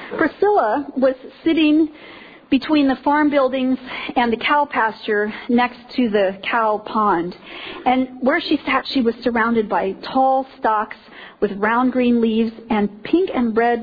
Priscilla was sitting between the farm buildings and the cow pasture next to the cow pond. And where she sat, she was surrounded by tall stalks with round green leaves and pink and red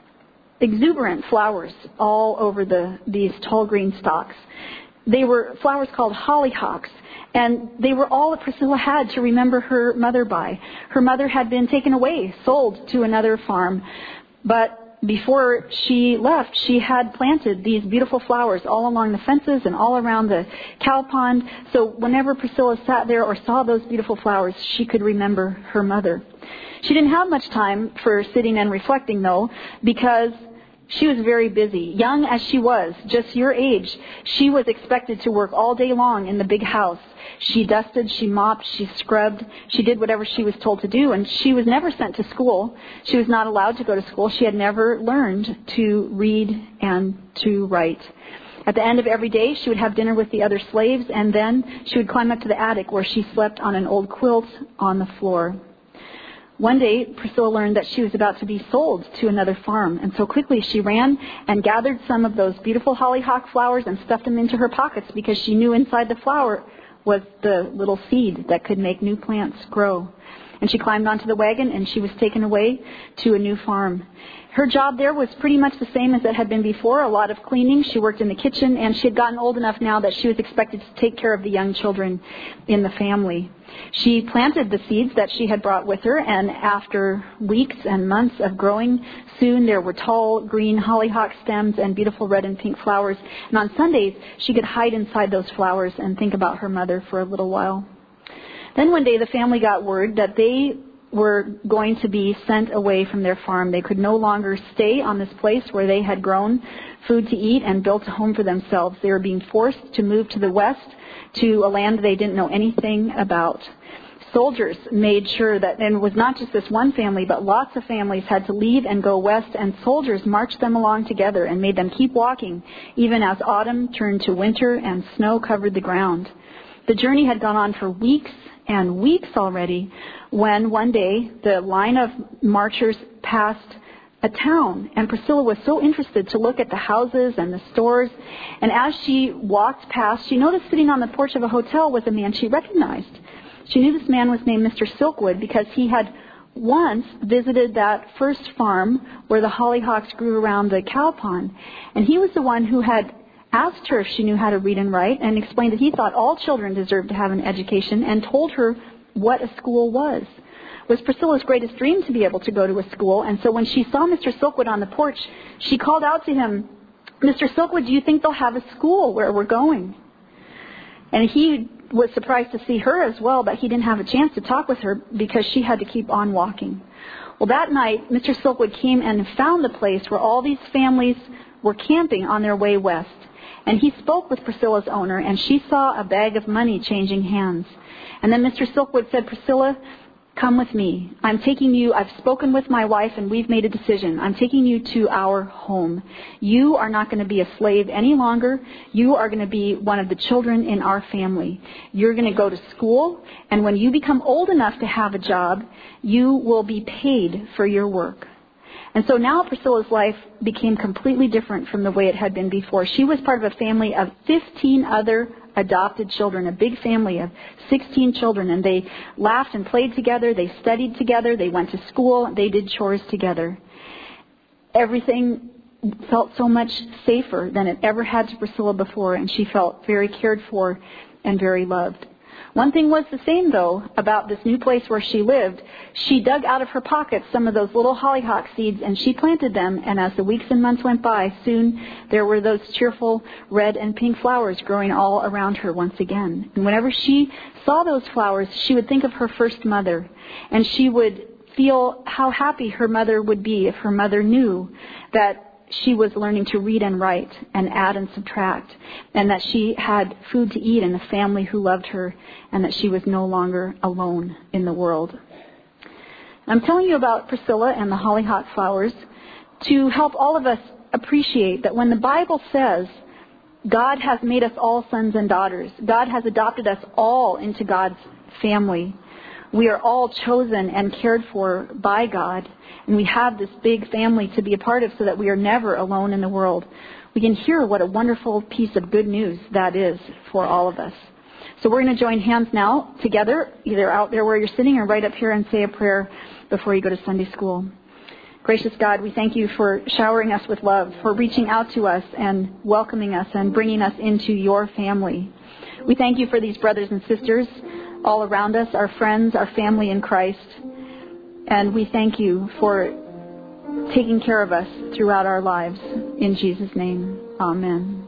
exuberant flowers all over these tall green stalks. They were flowers called hollyhocks, and they were all that Priscilla had to remember her mother by. Her mother had been taken away, sold to another farm, but before she left, she had planted these beautiful flowers all along the fences and all around the cow pond. So whenever Priscilla sat there or saw those beautiful flowers, she could remember her mother. She didn't have much time for sitting and reflecting, though, because she was very busy. Young as she was, just your age, she was expected to work all day long in the big house. She dusted, she mopped, she scrubbed. She did whatever she was told to do, and she was never sent to school. She was not allowed to go to school. She had never learned to read and to write. At the end of every day, she would have dinner with the other slaves, and then she would climb up to the attic where she slept on an old quilt on the floor. One day, Priscilla learned that she was about to be sold to another farm, and so quickly she ran and gathered some of those beautiful hollyhock flowers and stuffed them into her pockets because she knew inside the flower was the little seed that could make new plants grow. And she climbed onto the wagon and she was taken away to a new farm. Her job there was pretty much the same as it had been before, a lot of cleaning. She worked in the kitchen, and she had gotten old enough now that she was expected to take care of the young children in the family. She planted the seeds that she had brought with her, and after weeks and months of growing, soon there were tall green hollyhock stems and beautiful red and pink flowers. And on Sundays, she could hide inside those flowers and think about her mother for a little while. Then one day the family got word that they were going to be sent away from their farm. They could no longer stay on this place where they had grown food to eat and built a home for themselves. They were being forced to move to the west, to a land they didn't know anything about. Soldiers made sure that, and it was not just this one family, but lots of families had to leave and go west, and soldiers marched them along together and made them keep walking, even as autumn turned to winter and snow covered the ground. The journey had gone on for weeks and weeks already when one day the line of marchers passed a town, and Priscilla was so interested to look at the houses and the stores, and as she walked past, she noticed sitting on the porch of a hotel was a man she recognized. She knew this man was named Mr. Silkwood because he had once visited that first farm where the hollyhocks grew around the cow pond, and he was the one who had asked her if she knew how to read and write, and explained that he thought all children deserved to have an education, and told her what a school was. It was Priscilla's greatest dream to be able to go to a school, and so when she saw Mr. Silkwood on the porch, she called out to him, "Mr. Silkwood, do you think they'll have a school where we're going?" And he was surprised to see her as well, but he didn't have a chance to talk with her because she had to keep on walking. Well, that night, Mr. Silkwood came and found the place where all these families were camping on their way west. And he spoke with Priscilla's owner, and she saw a bag of money changing hands. And then Mr. Silkwood said, "Priscilla, come with me. I've spoken with my wife, and we've made a decision. I'm taking you to our home. You are not going to be a slave any longer. You are going to be one of the children in our family. You're going to go to school, and when you become old enough to have a job, you will be paid for your work." And so now Priscilla's life became completely different from the way it had been before. She was part of a family of 15 other adopted children, a big family of 16 children, and they laughed and played together, they studied together, they went to school, they did chores together. Everything felt so much safer than it ever had to Priscilla before, and she felt very cared for and very loved. One thing was the same, though, about this new place where she lived. She dug out of her pockets some of those little hollyhock seeds, and she planted them, and as the weeks and months went by, soon there were those cheerful red and pink flowers growing all around her once again. And whenever she saw those flowers, she would think of her first mother, and she would feel how happy her mother would be if her mother knew that she was learning to read and write and add and subtract, and that she had food to eat and a family who loved her, and that she was no longer alone in the world. I'm telling you about Priscilla and the hollyhock flowers to help all of us appreciate that when the Bible says God has made us all sons and daughters, God has adopted us all into God's family, we are all chosen and cared for by God, and we have this big family to be a part of so that we are never alone in the world. We can hear what a wonderful piece of good news that is for all of us. So we're going to join hands now together, either out there where you're sitting or right up here, and say a prayer before you go to Sunday school. Gracious God, we thank you for showering us with love, for reaching out to us and welcoming us and bringing us into your family. We thank you for these brothers and sisters all around us, our friends, our family in Christ. And we thank you for taking care of us throughout our lives. In Jesus' name, amen.